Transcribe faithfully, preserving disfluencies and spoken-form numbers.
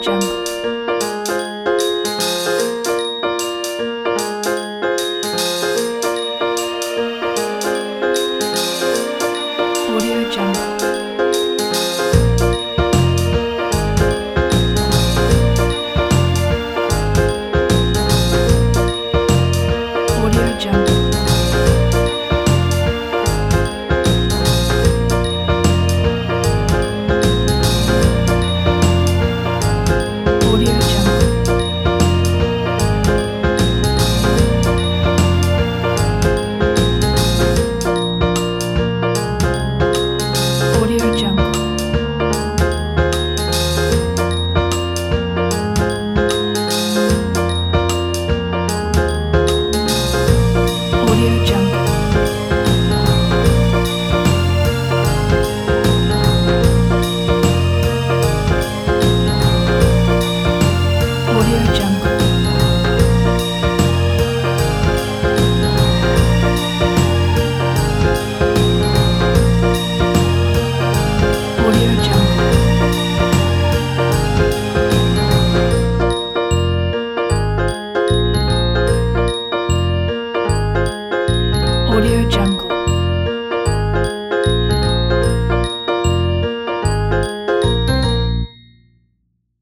Jungle. Audio Jungle. Audio Jungle. Audio Jungle. Audio Jungle. Audio Jungle. Audio Jungle. Audio Jungle. Audio Jungle.